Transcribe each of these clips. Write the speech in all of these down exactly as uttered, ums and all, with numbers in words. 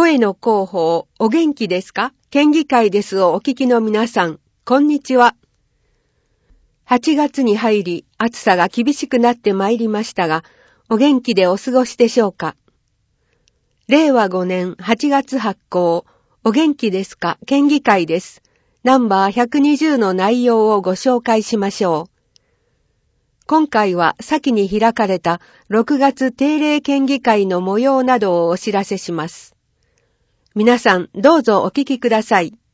声の広報、お元気ですか？県議会ですをお聞きの皆さん、こんにちは。はちがつに入り、暑さが厳しくなってまいりましたが、お元気でお過ごしでしょうか？れいわごねんはちがつ発行、お元気ですか？県議会です。ナンバーひゃくにじゅうの内容をご紹介しましょう。今回は先に開かれたろくがつ定例県議会の模様などをお知らせします。皆さんどうぞお聞きください。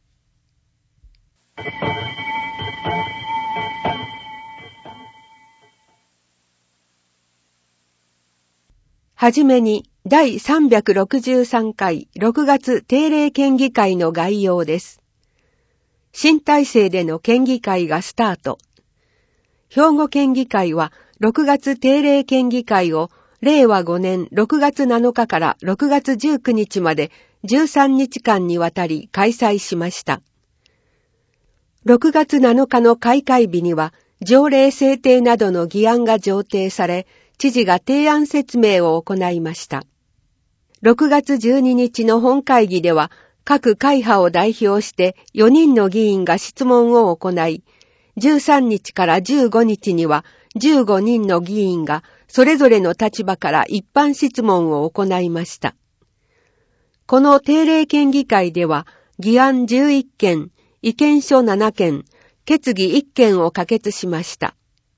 はじめにだいさんびゃくろくじゅうさんかいろくがつ定例県議会の概要です。新体制での県議会がスタート。兵庫県議会はろくがつ定例県議会をれいわごねんろくがつなのかからろくがつじゅうくにちまでじゅうさんにちかんにわたり開催しました。ろくがつなのかの開会日には条例制定などの議案が上呈され、知事が提案説明を行いました。ろくがつじゅうににちの本会議では各会派を代表してよにんの議員が質問を行い、じゅうさんにちからじゅうごにちにはじゅうごにんの議員がそれぞれの立場から一般質問を行いました。この定例県議会では議案じゅういっけん、意見書ななけん、決議いっけんを可決しました。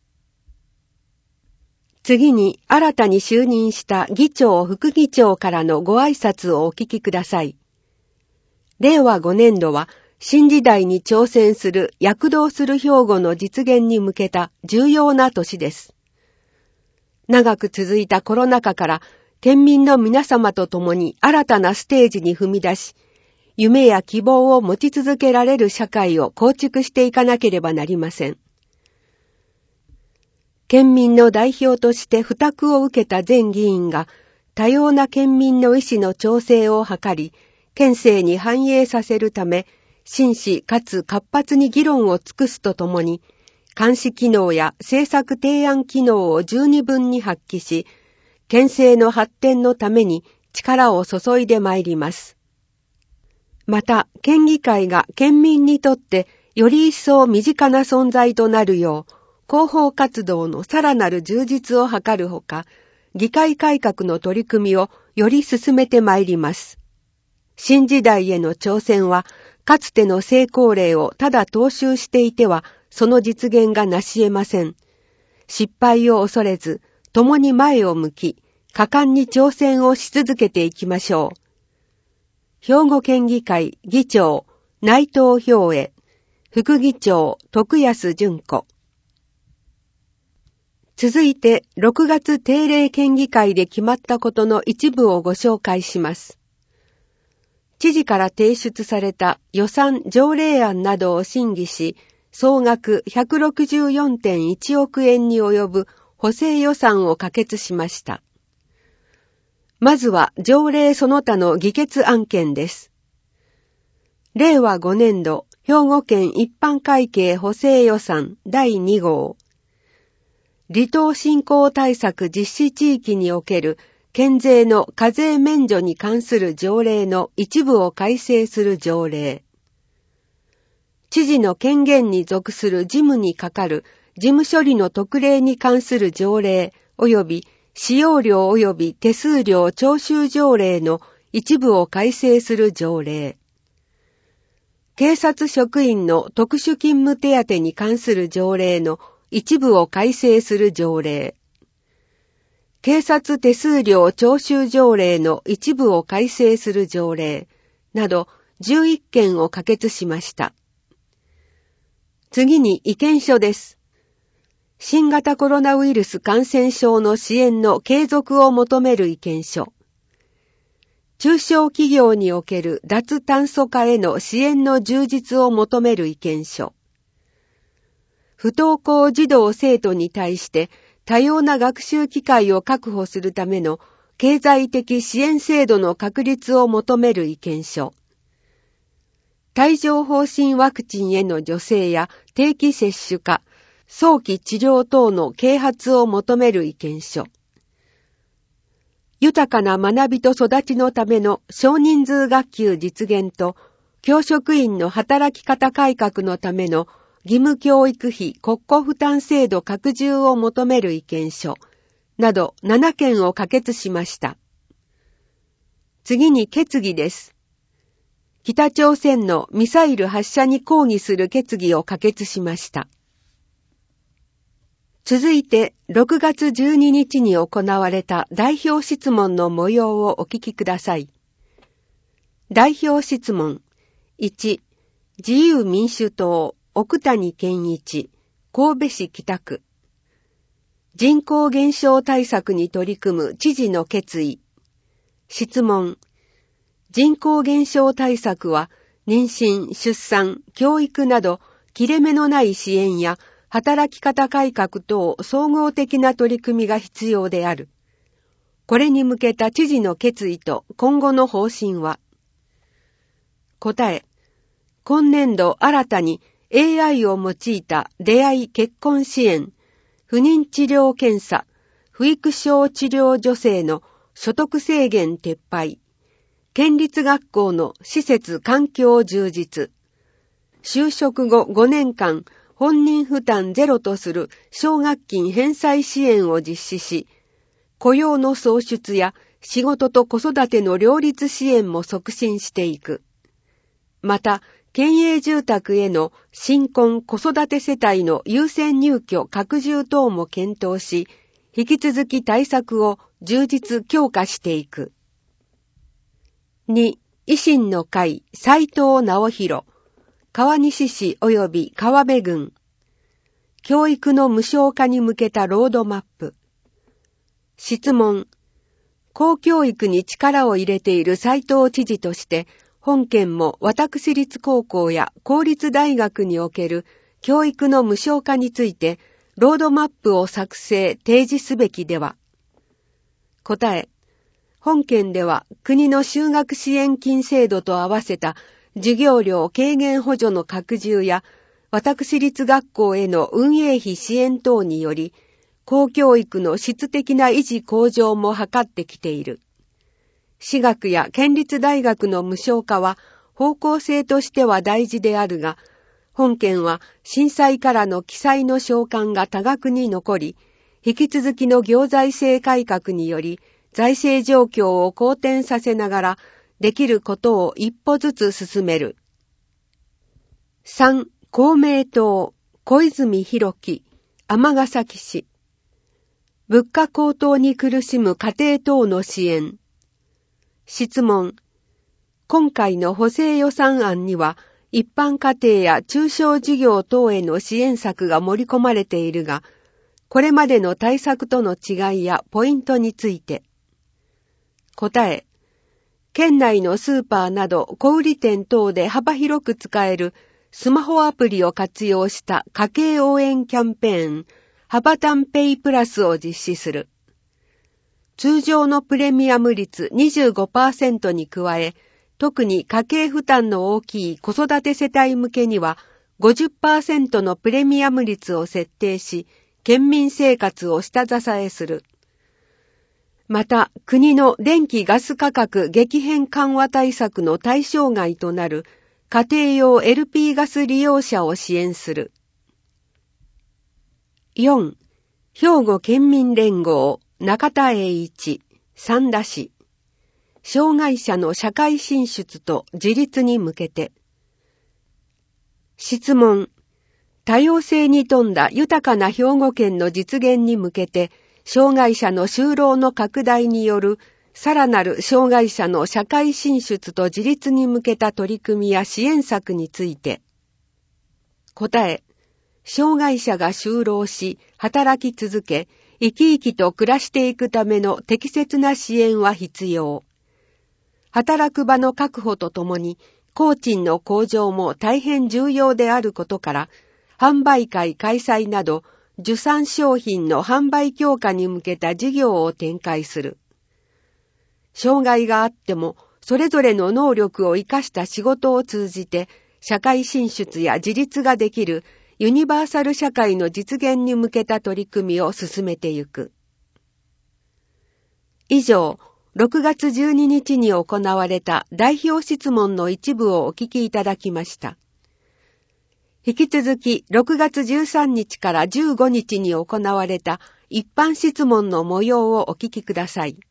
次に新たに就任した議長副議長からのご挨拶をお聞きください。れいわごねんどは新時代に挑戦する躍動する兵庫の実現に向けた重要な年です。長く続いたコロナ禍から県民の皆様と共に新たなステージに踏み出し、夢や希望を持ち続けられる社会を構築していかなければなりません。県民の代表として付託を受けた全議員が多様な県民の意思の調整を図り、県政に反映させるため、真摯かつ活発に議論を尽くすとともに、監視機能や政策提案機能を十二分に発揮し、県政の発展のために力を注いでまいります。また、県議会が県民にとってより一層身近な存在となるよう、広報活動のさらなる充実を図るほか、議会改革の取り組みをより進めてまいります。新時代への挑戦は、かつての成功例をただ踏襲していては、その実現がなし得ません。失敗を恐れず、共に前を向き、果敢に挑戦をし続けていきましょう。兵庫県議会議長、内藤兵衛、副議長、徳安純子。続いて、ろくがつ定例県議会で決まったことの一部をご紹介します。知事から提出された予算条例案などを審議し、総額 ひゃくろくじゅうよんてんいちおくえんに及ぶ補正予算を可決しました。まずは条例その他の議決案件です。れいわごねんど兵庫県一般会計補正予算だいにごう。離島振興対策実施地域における県税の課税免除に関する条例の一部を改正する条例。知事の権限に属する事務に係る事務処理の特例に関する条例及び使用料及び手数料徴収条例の一部を改正する条例。警察職員の特殊勤務手当に関する条例の一部を改正する条例。警察手数料徴収条例の一部を改正する条例などじゅういっけんを可決しました。次に意見書です。新型コロナウイルス感染症の支援の継続を求める意見書。中小企業における脱炭素化への支援の充実を求める意見書。不登校児童生徒に対して多様な学習機会を確保するための経済的支援制度の確立を求める意見書。帯状疱疹ワクチンへの助成や定期接種化、早期治療等の啓発を求める意見書。 豊かな学びと育ちのための少人数学級実現と、教職員の働き方改革のための義務教育費国庫負担制度拡充を求める意見書などななけんを可決しました。次に決議です。北朝鮮のミサイル発射に抗議する決議を可決しました。続いてろくがつじゅうににちに行われた代表質問の模様をお聞きください。代表質問いち、自由民主党奥谷健一、神戸市北区。人口減少対策に取り組む知事の決意。質問。人口減少対策は、妊娠、出産、教育など、切れ目のない支援や、働き方改革等総合的な取り組みが必要である。これに向けた知事の決意と今後の方針は。答え。今年度新たに エーアイ を用いた出会い結婚支援、不妊治療検査、不育症治療助成の所得制限撤廃、県立学校の施設環境充実、就職後ごねんかん本人負担ゼロとする奨学金返済支援を実施し、雇用の創出や仕事と子育ての両立支援も促進していく。また、県営住宅への新婚子育て世帯の優先入居拡充等も検討し、引き続き対策を充実強化していく。に、維新の会斉藤直弘、川西市及び川辺郡。教育の無償化に向けたロードマップ。質問。公教育に力を入れている斉藤知事として、本県も私立高校や公立大学における教育の無償化について、ロードマップを作成、提示すべきでは。答え。本県では国の就学支援金制度と合わせた授業料軽減補助の拡充や、私立学校への運営費支援等により、公教育の質的な維持向上も図ってきている。私学や県立大学の無償化は方向性としては大事であるが、本県は震災からの記載の償還が多額に残り、引き続きの行財政改革により、財政状況を好転させながら、できることを一歩ずつ進める。さん、公明党、小泉弘樹、尼崎市。物価高騰に苦しむ家庭等の支援。質問。今回の補正予算案には、一般家庭や中小事業等への支援策が盛り込まれているが、これまでの対策との違いやポイントについて。答え。県内のスーパーなど小売店等で幅広く使えるスマホアプリを活用した家計応援キャンペーン、ハバタンペイプラスを実施する。通常のプレミアム率 にじゅうごパーセント に加え、特に家計負担の大きい子育て世帯向けには ごじゅっパーセント のプレミアム率を設定し、県民生活を下支えする。また、国の電気ガス価格激変緩和対策の対象外となる家庭用 エルピー ガス利用者を支援する。よん. 兵庫県民連合中田栄一、三田市。障害者の社会進出と自立に向けて。質問。多様性に富んだ豊かな兵庫県の実現に向けて、障害者の就労の拡大によるさらなる障害者の社会進出と自立に向けた取り組みや支援策について。答え。障害者が就労し、働き続け、生き生きと暮らしていくための適切な支援は必要。働く場の確保とともに、工賃の向上も大変重要であることから、販売会開催など、受産商品の販売強化に向けた事業を展開する。障害があっても、それぞれの能力を生かした仕事を通じて、社会進出や自立ができるユニバーサル社会の実現に向けた取り組みを進めてゆく。以上、 ろくがつじゅうににちに行われた代表質問の一部をお聞きいただきました。引き続きろくがつじゅうさんにちからじゅうごにちに行われた一般質問の模様をお聞きください。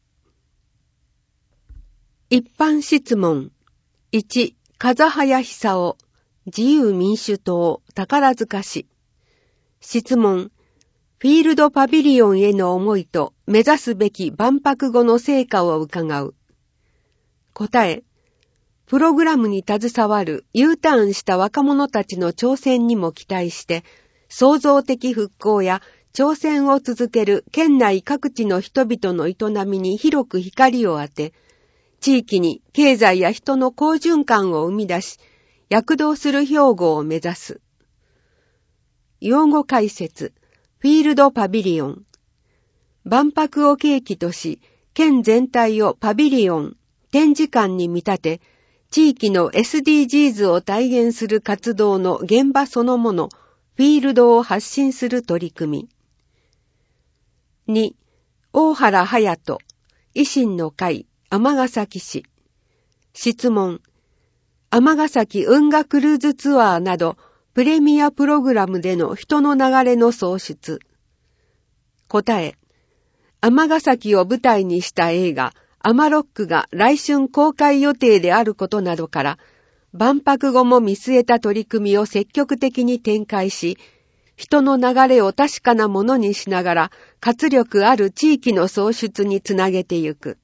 一般質問。いち、風早久夫、自由民主党、宝塚市。質問。フィールドパビリオンへの思いと目指すべき万博後の成果を伺う。答え。プログラムに携わる U ターンした若者たちの挑戦にも期待して、創造的復興や挑戦を続ける県内各地の人々の営みに広く光を当て、地域に経済や人の好循環を生み出し、躍動する兵庫を目指す。用語解説。フィールドパビリオン。万博を契機とし、県全体をパビリオン、展示館に見立て、地域の エスディージーズ を体現する活動の現場そのもの、フィールドを発信する取り組み。に、大原隼人、維新の会、尼崎市。質問。尼崎運河クルーズツアーなど、プレミアプログラムでの人の流れの創出。答え。尼崎を舞台にした映画、アマロックが来春公開予定であることなどから、万博後も見据えた取り組みを積極的に展開し、人の流れを確かなものにしながら、活力ある地域の創出につなげてゆく。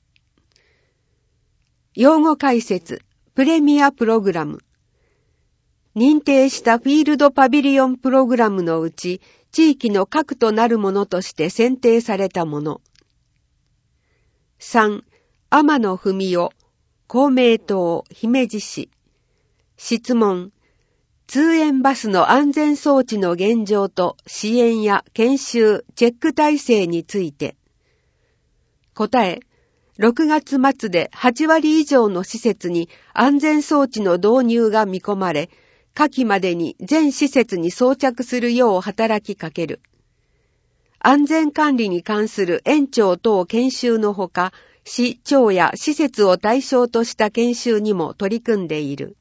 用語解説、プレミアプログラム。認定したフィールドパビリオンプログラムのうち、地域の核となるものとして選定されたもの。さん、天野文雄、公明党、姫路市。質問。通園バスの安全装置の現状と支援や研修、チェック体制について。答え。ろくがつ末ではちわり以上の施設に安全装置の導入が見込まれ、夏季までに全施設に装着するよう働きかける。安全管理に関する園長等研修のほか、市長や施設を対象とした研修にも取り組んでいる。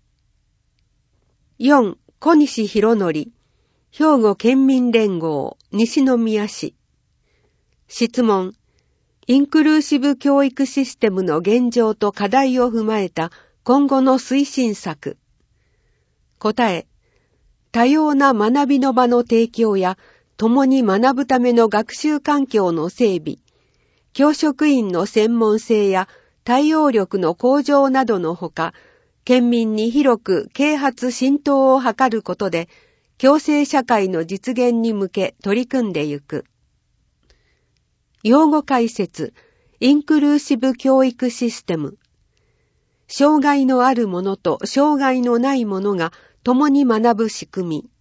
よん、小西博則、兵庫県民連合、西宮市。質問。インクルーシブ教育システムの現状と課題を踏まえた今後の推進策。答え。多様な学びの場の提供や、共に学ぶための学習環境の整備、教職員の専門性や対応力の向上などのほか、県民に広く啓発浸透を図ることで、共生社会の実現に向け取り組んでゆく。用語解説、インクルーシブ教育システム。障害のある者と障害のない者が共に学ぶ仕組み。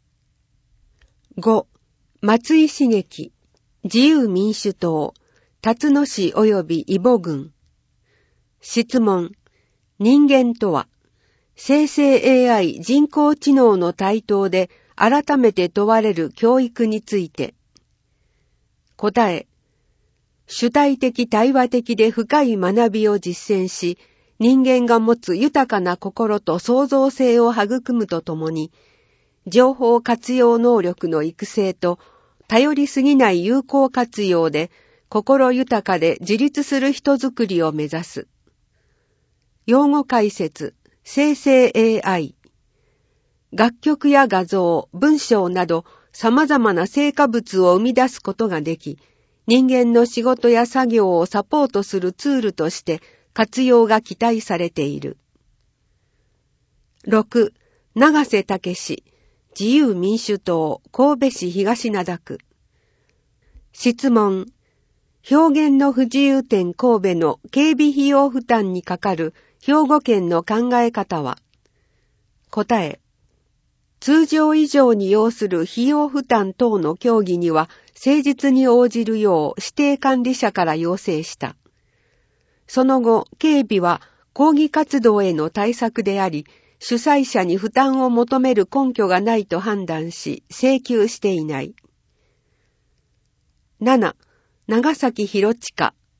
ご、松井茂樹、自由民主党、辰野市及び伊保郡。質問。人間とは、生成 エーアイ 人工知能の台頭で改めて問われる教育について。答え。主体的対話的で深い学びを実践し、人間が持つ豊かな心と創造性を育むとともに、情報活用能力の育成と頼りすぎない有効活用で心豊かで自立する人づくりを目指す。用語解説、生成 エーアイ。楽曲や画像、文章など様々な成果物を生み出すことができ、人間の仕事や作業をサポートするツールとして活用が期待されている。ろく、長瀬武史、自由民主党、神戸市東灘区。質問。表現の不自由展神戸の警備費用負担にかかる兵庫県の考え方は。答え。通常以上に要する費用負担等の協議には誠実に応じるよう指定管理者から要請した。その後、警備は抗議活動への対策であり、主催者に負担を求める根拠がないと判断し、請求していない。なな、長崎博親、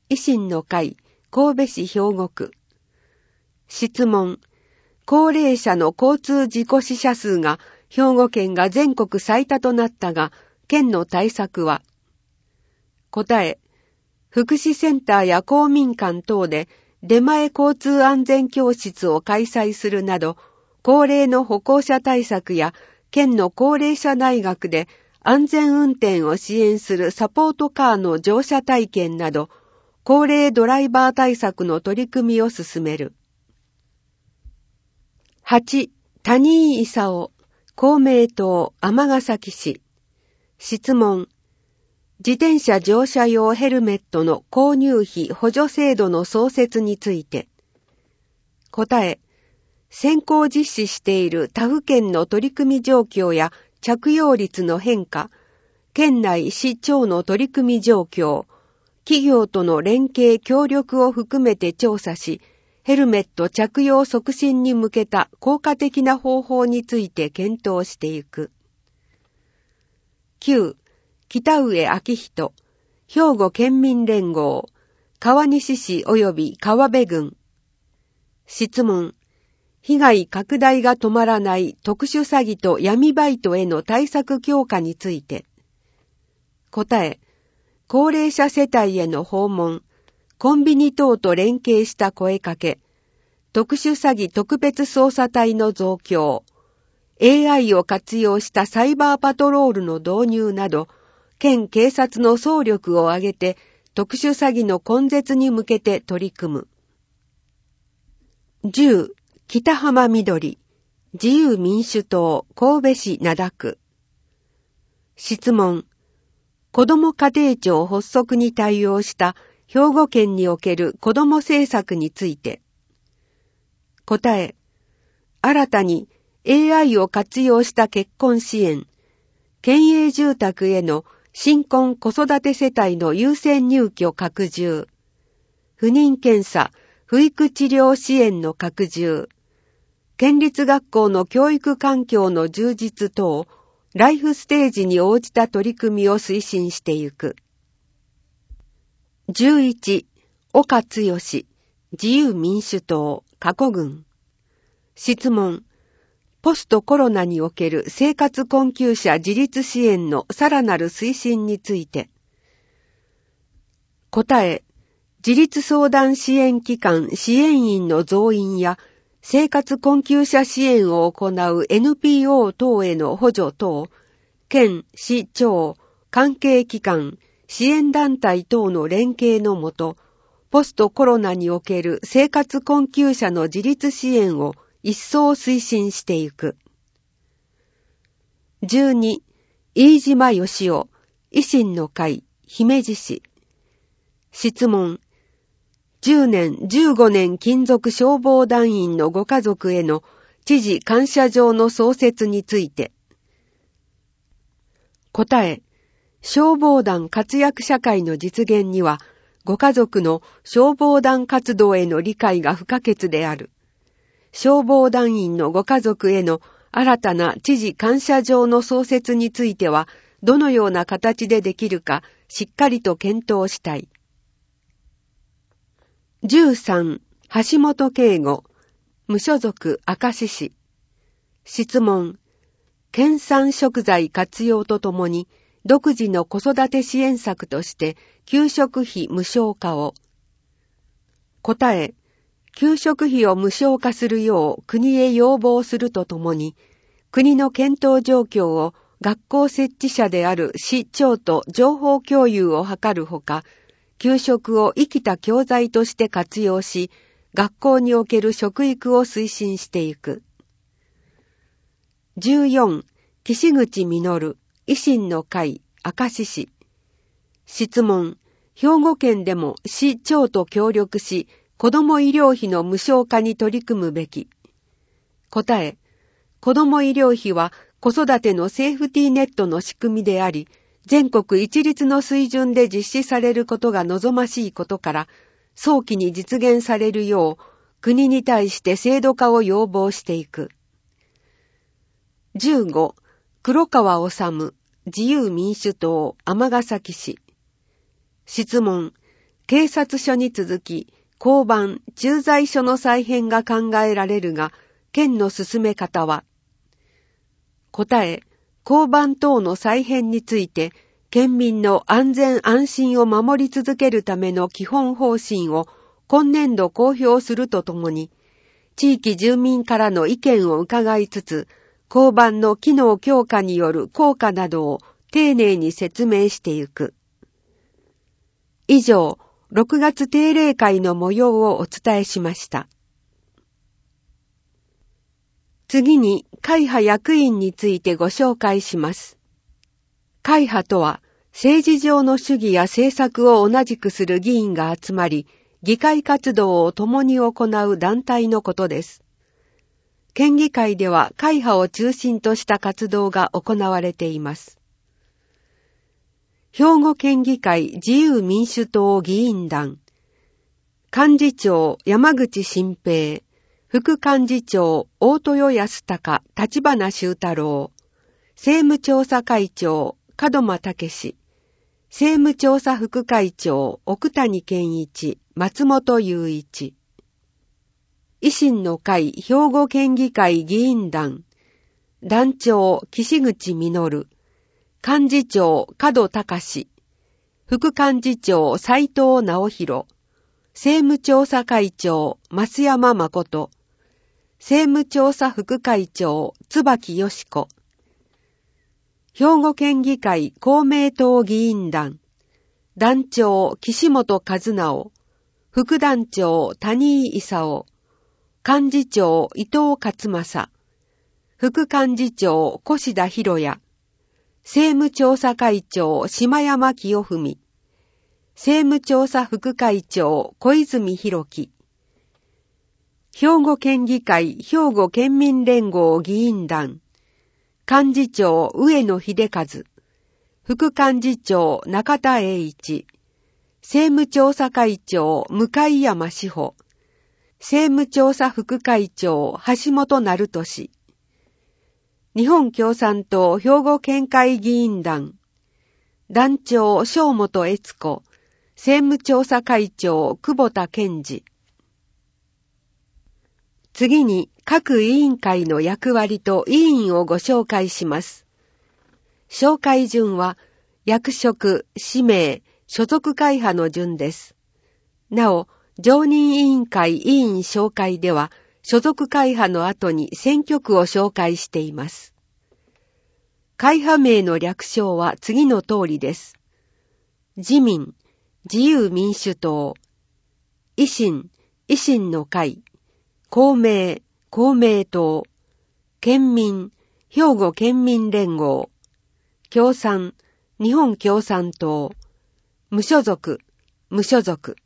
維新の会、神戸市兵庫区。質問。高齢者の交通事故死者数が兵庫県が全国最多となったが、県の対策は？答え。福祉センターや公民館等で出前交通安全教室を開催するなど、高齢の歩行者対策や県の高齢者大学で安全運転を支援するサポートカーの乗車体験など、高齢ドライバー対策の取り組みを進める。はち. 谷井勲、公明党尼崎市。質問。自転車乗車用ヘルメットの購入費補助制度の創設について。答え。先行実施している他府県の取り組み状況や着用率の変化、県内市町の取り組み状況、企業との連携協力を含めて調査し、ヘルメット着用促進に向けた効果的な方法について検討していく。きゅう. 北上昭人、兵庫県民連合、川西市及び川辺郡。質問。被害拡大が止まらない特殊詐欺と闇バイトへの対策強化について。答え。高齢者世帯への訪問、コンビニ等と連携した声かけ、特殊詐欺特別捜査隊の増強、エーアイ を活用したサイバーパトロールの導入など、県警察の総力を挙げて特殊詐欺の根絶に向けて取り組む。じゅう. 北浜緑、自由民主党神戸市灘区。質問。子ども家庭庁発足に対応した兵庫県における子ども政策について。答え。新たに エーアイ を活用した結婚支援、県営住宅への新婚子育て世帯の優先入居拡充、不妊検査、不育治療支援の拡充、県立学校の教育環境の充実等、ライフステージに応じた取り組みを推進していく。じゅういち. 岡剛、自由民主党加古郡。質問。ポストコロナにおける生活困窮者自立支援のさらなる推進について。答え。自立相談支援機関支援員の増員や生活困窮者支援を行う エヌピーオー 等への補助等、県、市、町、関係機関、支援団体等の連携のもと、ポストコロナにおける生活困窮者の自立支援を一層推進していく。じゅうに. 飯島義夫、維新の会、姫路市。質問。じゅうねん、じゅうごねん勤続消防団員のご家族への知事感謝状の創設について。答え。消防団活躍社会の実現には、ご家族の消防団活動への理解が不可欠である。消防団員のご家族への新たな知事感謝状の創設については、どのような形でできるか、しっかりと検討したい。じゅうさん. 橋本圭吾、無所属明石市。質問。県産食材活用とともに、独自の子育て支援策として、給食費無償化を。答え。給食費を無償化するよう国へ要望するとともに、国の検討状況を学校設置者である市町と情報共有を図るほか、給食を生きた教材として活用し、学校における食育を推進していく。じゅうよん. 岸口実、維新の会、明石市。質問。兵庫県でも市町と協力し、子ども医療費の無償化に取り組むべき。答え。子ども医療費は子育てのセーフティーネットの仕組みであり、全国一律の水準で実施されることが望ましいことから、早期に実現されるよう、国に対して制度化を要望していく。じゅうご. 黒川治、自由民主党尼崎市。質問。 警察署に続き、交番、駐在所の再編が考えられるが、県の進め方は、答え、交番等の再編について、県民の安全安心を守り続けるための基本方針を今年度公表するとともに、地域住民からの意見を伺いつつ、交番の機能強化による効果などを丁寧に説明してゆく。以上、ろくがつ定例会の模様をお伝えしました。次に、会派役員についてご紹介します。会派とは、政治上の主義や政策を同じくする議員が集まり、議会活動を共に行う団体のことです。県議会では会派を中心とした活動が行われています。兵庫県議会自由民主党議員団、幹事長山口新平、副幹事長大豊康隆、立花修太郎、政務調査会長門間武史、政務調査副会長奥谷健一、松本雄一、維新の会兵庫県議会議員団、団長岸口実、幹事長門隆、副幹事長斉藤直弘、政務調査会長増山誠、政務調査副会長椿よし子、兵庫県議会公明党議員団、団長岸本和直、副団長谷井勲、幹事長伊藤勝正、副幹事長越田博也、政務調査会長島山清文、政務調査副会長小泉博樹、兵庫県議会兵庫県民連合議員団、幹事長上野秀和、副幹事長中田栄一、政務調査会長向山志保、政務調査副会長橋本成俊、日本共産党兵庫県会議員団、団長正本悦子、政務調査会長久保田健二。次に各委員会の役割と委員をご紹介します。紹介順は役職、氏名、所属会派の順です。なお、常任委員会委員紹介では、所属会派の後に選挙区を紹介しています。会派名の略称は次の通りです。自民、自由民主党、維新、維新の会、公明、公明党、県民、兵庫県民連合、共産、日本共産党、無所属、無所属。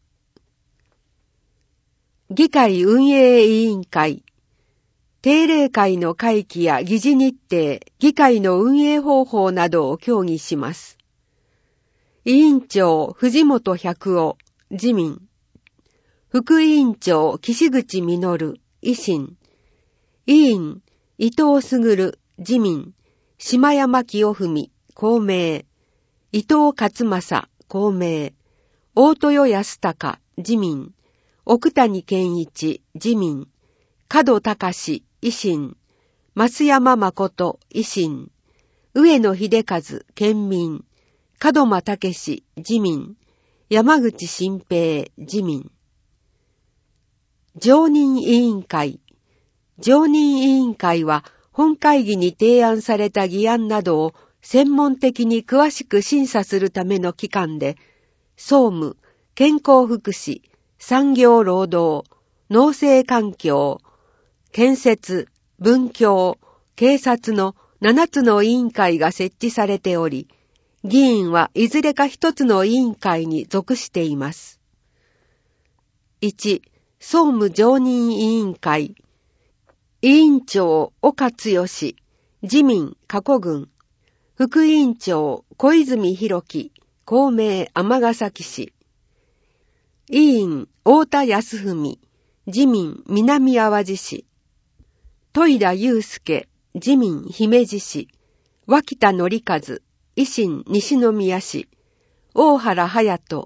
議会運営委員会、定例会の会期や議事日程、議会の運営方法などを協議します。委員長、藤本百夫、自民。副委員長、岸口実、維新。委員、伊藤卓、自民。島山清文、公明。伊藤勝正、公明。大豊康隆、自民。奥谷健一、自民。門隆、維新。増山誠、維新。上野秀和、県民。門間武史、自民。山口新平、自民。常任委員会。常任委員会は本会議に提案された議案などを専門的に詳しく審査するための機関で、総務、健康福祉、産業労働、農政環境、建設、文教、警察のななつの委員会が設置されており、議員はいずれか一つの委員会に属しています。いち、総務常任委員会。委員長、岡剛、自民、加古郡。副委員長、小泉博樹、公明、尼崎市。委員、太田康文、自民、南淡路市。戸田祐介、自民、姫路市。脇田則和、維新、西宮市。大原隼人、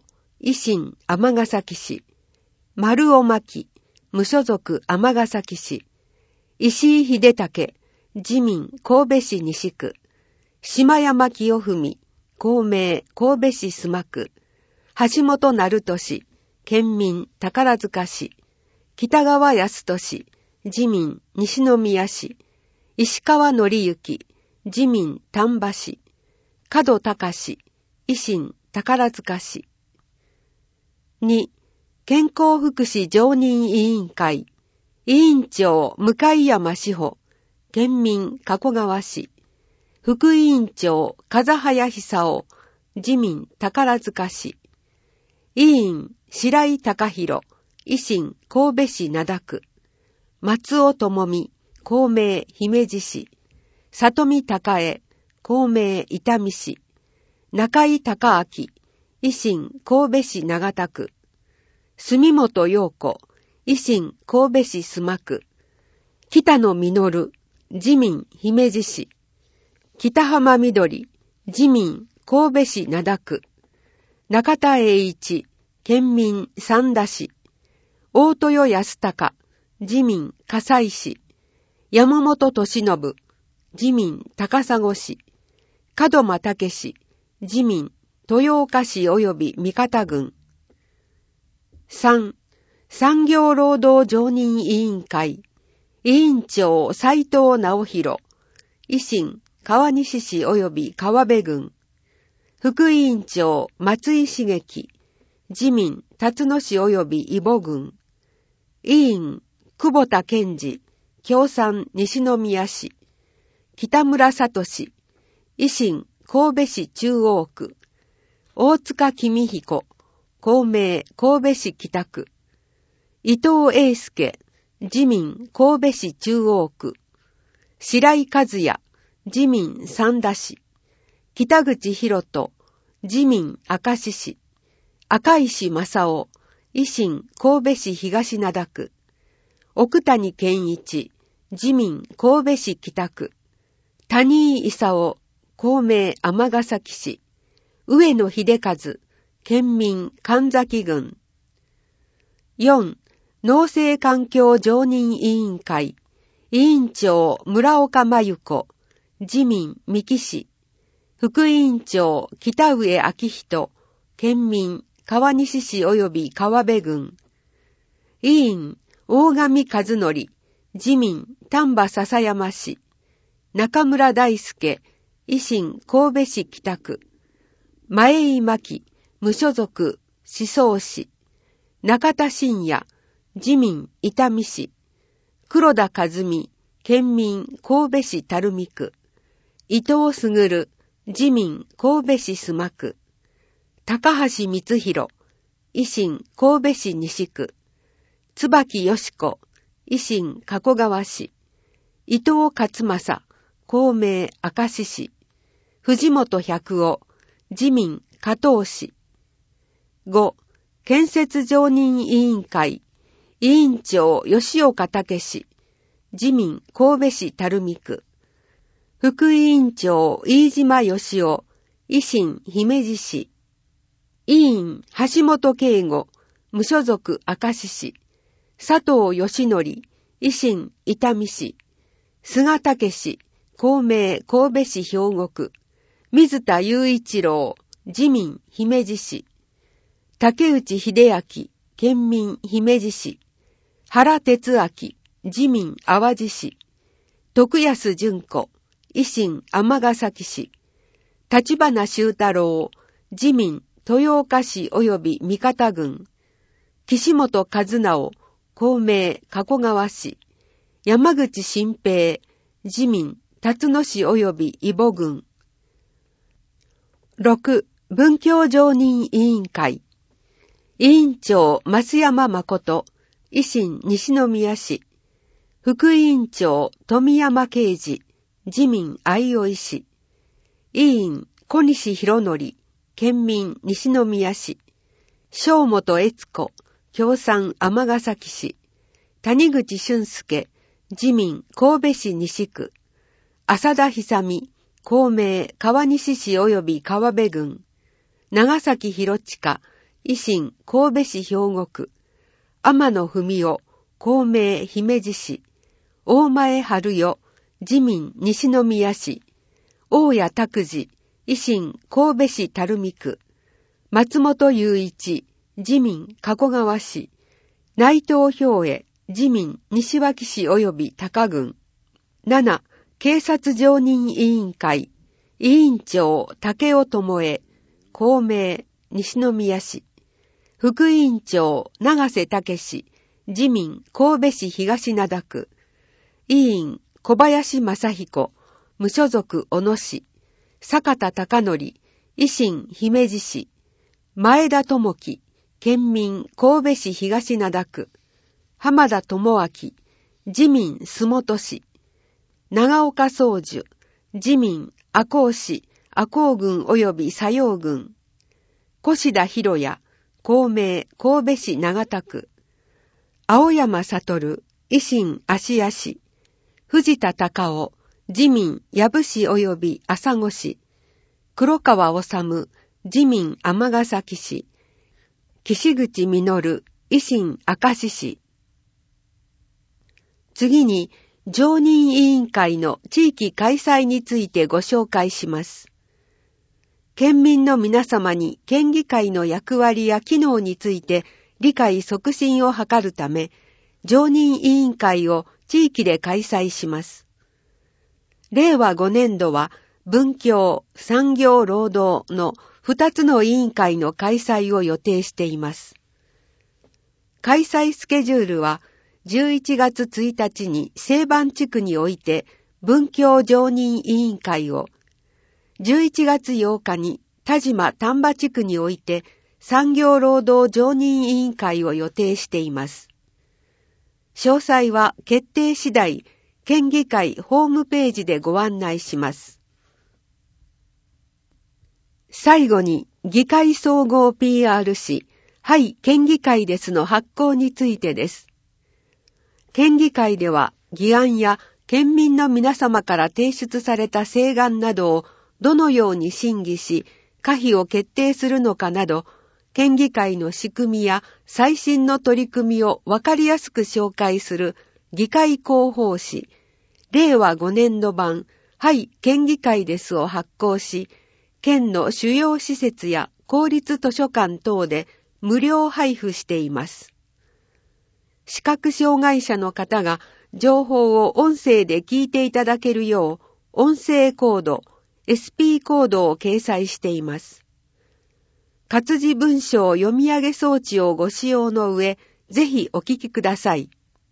維新尼崎市、丸尾真紀、無所属尼崎市、石井秀武、自民神戸市西区、島山清文、公明神戸市須磨区、橋本成俊、県民宝塚市、北川康俊、自民西宮市、石川則之、自民丹波市、門隆、維新宝塚市。に、健康福祉常任委員会、委員長向山志保、県民加古川市、副委員長風早久夫、自民宝塚市、委員白井貴弘、維新神戸市灘区、松尾智美、公明姫路市、里見孝恵、公明伊丹市、中井孝明、維新神戸市長田区、住本陽子、維新神戸市須磨区、北野実、自民姫路市、北浜緑、自民神戸市灘区、中田栄一、県民三田市、大豊康隆、自民葛西市、山本俊信、自民高砂市、門間武史、自民豊岡市及び三方郡。さん. 産業労働常任委員会、委員長斉藤直弘、維新川西市及び川辺郡。副委員長松井茂樹、自民辰野市及び伊保郡。委員久保田健二、共産西宮市。北村聡、維新神戸市中央区。大塚公彦、公明神戸市北区。伊藤英介、自民神戸市中央区。白井和也、自民三田市。北口博人、自民明石市。赤石正夫、維新神戸市東灘区。奥谷健一、自民神戸市北区。谷井勲、公明尼崎市。上野秀和、県民神崎郡。よん. 農政環境常任委員会、委員長村岡真由子、自民三木市。副委員長北上昭人、県民川西市及び川辺郡。委員大上和則、自民丹波篠山市。中村大輔、維新神戸市北区。前井真紀、無所属思想市。中田信也、自民伊丹市。黒田和美、県民神戸市垂水区。伊藤卓、自民神戸市須磨区。高橋光弘、維新神戸市西区。椿よし子、維新加古川市。伊藤勝正、公明明石市。藤本百夫、自民加東市。ご. 建設常任委員会、委員長吉岡武史、自民神戸市垂水区。副委員長飯島義夫、維新姫路市。委員橋本圭吾、無所属明石市。佐藤義則、維新伊丹市。菅武史、公明神戸市兵庫区。水田雄一郎、自民姫路市。竹内秀明、県民姫路市。原哲明、自民淡路市。徳安純子、維新尼崎市。立花修太郎、自民豊岡市及び三方郡。岸本和直、公明加古川市。山口新平、自民辰野市及び伊保郡。ろく. 文教常任委員会、委員長増山誠、維新西宮市。副委員長富山啓二、自民相生市。委員小西博則、県民西宮市。正本悦子、共産尼崎市。谷口俊介、自民神戸市西区。浅田久美、公明川西市及び川辺郡。長崎博親、 維新神戸市兵庫区、天野文夫、公明姫路市、大前春代、自民西宮市、大谷拓司、維新神戸市垂水区、松本雄一、自民加古川市、内藤兵衛、自民西脇市及び高郡、なな、警察常任委員会、委員長竹尾智恵、公明西宮市、副委員長長瀬武史、自民神戸市東灘区、委員小林正彦、無所属小野市、坂田貴則、維新姫路市、前田智樹、県民神戸市東灘区、浜田智明、自民洲本市、長岡宗樹、自民赤穂市、赤穂郡及び佐用郡、越田博也、公明神戸市長田区、青山悟、維新芦屋市、藤田隆夫、自民藪市及び朝来市、黒川治、自民尼崎市、岸口実、維新明石市。次に、常任委員会の地域開催についてご紹介します。県民の皆様に県議会の役割や機能について理解促進を図るため、常任委員会を地域で開催します。れいわごねんどは文教、産業労働のふたつの委員会の開催を予定しています。開催スケジュールはじゅういちがつついたちに清番地区において文教常任委員会を、じゅういちがつようかに田島丹波地区において産業労働常任委員会を予定しています。詳細は決定次第、県議会ホームページでご案内します。最後に、議会総合 ピーアール 誌、はい県議会ですの発行についてです。県議会では、議案や県民の皆様から提出された請願などをどのように審議し、可否を決定するのかなど、県議会の仕組みや最新の取り組みをわかりやすく紹介する議会広報誌、れいわごねんど版、はい県議会ですを発行し、県の主要施設や公立図書館等で無料配布しています。視覚障害者の方が情報を音声で聞いていただけるよう、音声コード、エスピー コードを掲載しています。活字文章読み上げ装置をご使用の上、ぜひお聞きください。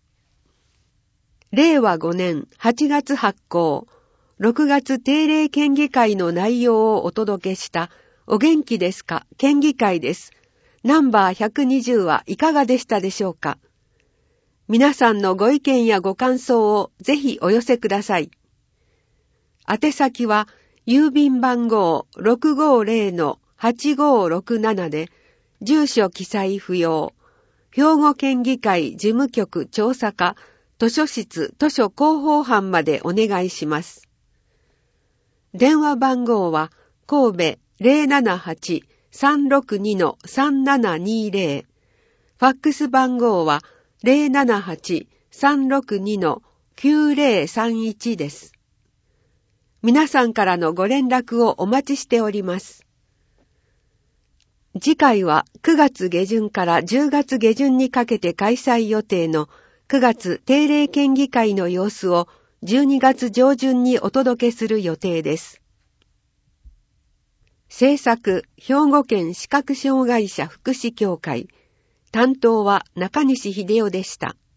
れいわごねんはちがつ発行、ろくがつ定例県議会の内容をお届けしたお元気ですか県議会です。ナンバーひゃくにじゅうはいかがでしたでしょうか。皆さんのご意見やご感想をぜひお寄せください。宛先は郵便番号 ろくごぜろのはちごろくなな で住所記載不要。兵庫県議会事務局調査課図書室図書広報班までお願いします。電話番号は神戸 ゼロななはち さんろくに さんななにゼロ。ファックス番号はゼロななはち さんろくに きゅうゼロさんいちです。皆さんからのご連絡をお待ちしております。次回はくがつげじゅんからじゅうがつげじゅんにかけて開催予定のくがつ定例県議会の様子をじゅうにがつじょうじゅんにお届けする予定です。制作、兵庫県視覚障害者福祉協会。担当は中西秀夫でした。